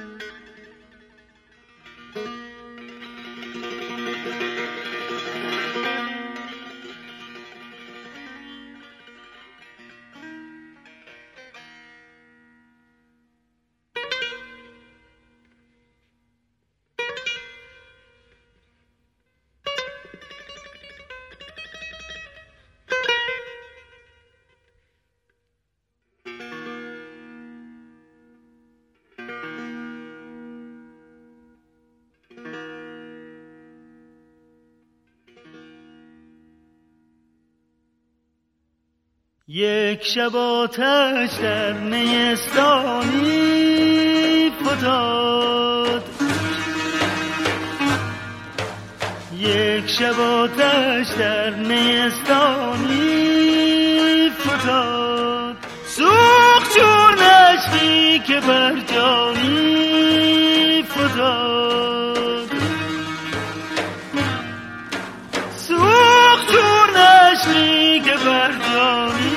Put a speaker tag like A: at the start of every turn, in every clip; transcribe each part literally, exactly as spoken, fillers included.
A: یک شب آتش در نیستانی فتاد، یک شب آتش در نیستانی فتاد، سوخت چون نشتی که بر جانی فتاد، سوخت چون نشتی که بر جانی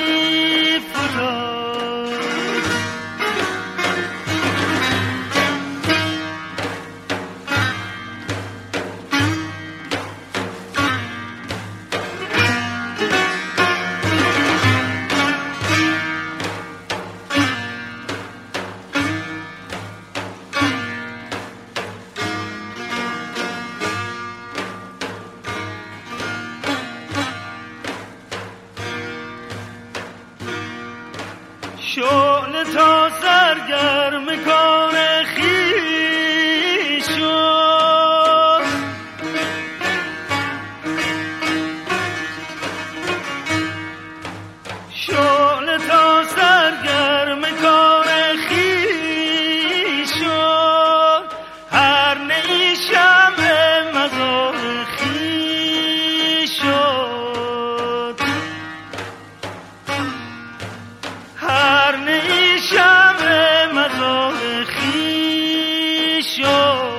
A: شعله تا سرگرم کار خویش شد، شعله تا سرگرم کار خویش شد، هر نی شمع مزار خویش شد، هر نی شمع مزار خویش شد.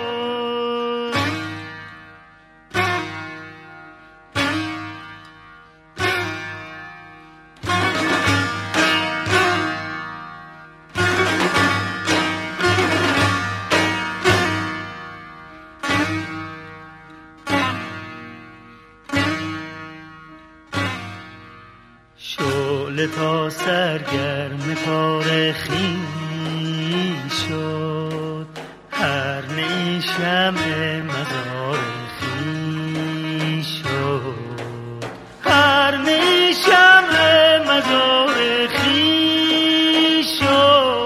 A: شعله تا سرگرم کار خویش شد، هر نی شمع مزار خویش شد، هر نی شمع مزار خویش شد.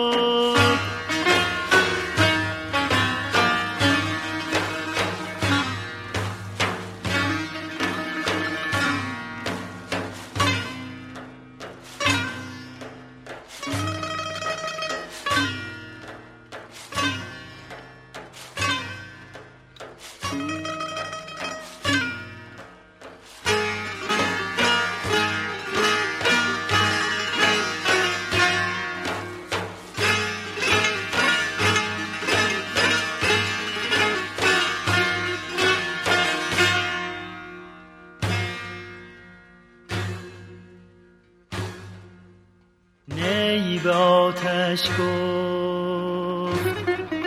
A: نی به آتش گفت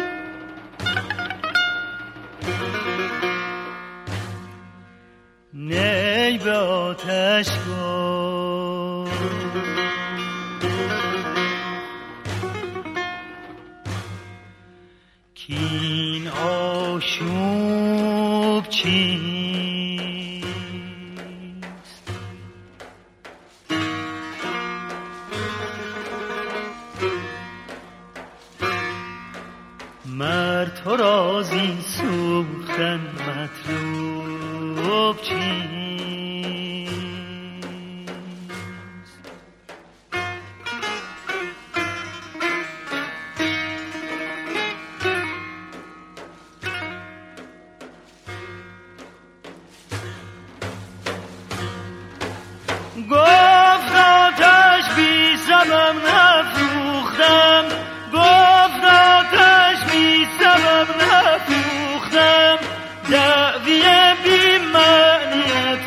A: نی به آتش گفت کین آشوب چیست، مرد تو را زین سوختن مطلوب چیست. گفت آتش بی سبب نفروختم، گفت آتش بی سبب نفروختم، دعوی بی معنی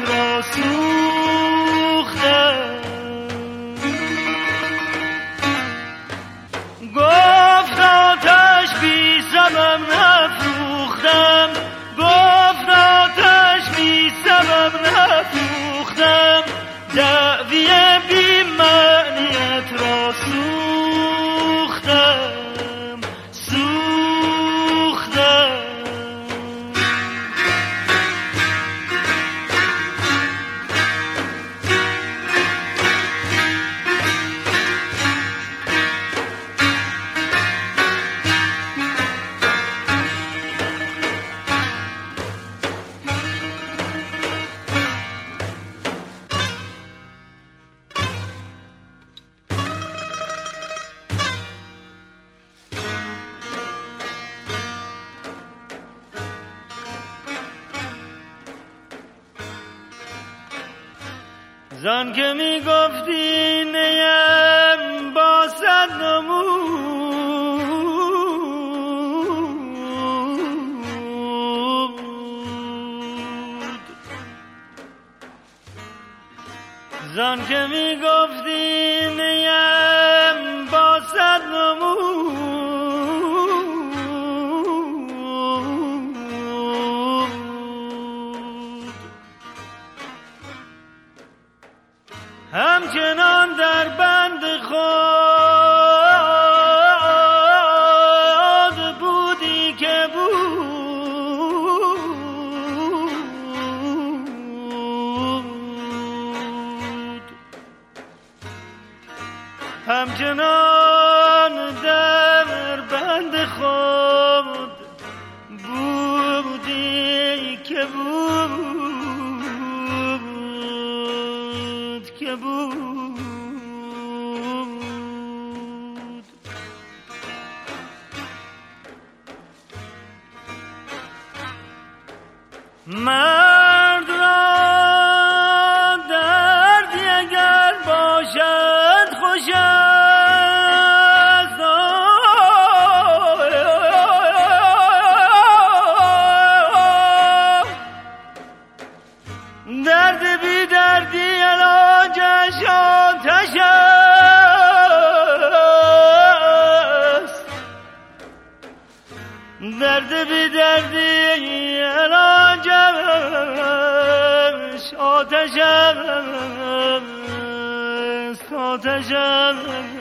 A: زان که می گفتی نیم با صد نمود، زان که می گفتی نیم با صد نمود، همچنان در بند خود بودی که بود، همچنان در بند خود بودی که بود که بود. مرد را دردی اگر باشد خوش است، درد بی دردی علاجش آتش است، درد بی دردی علاجش آتش است، آتش است.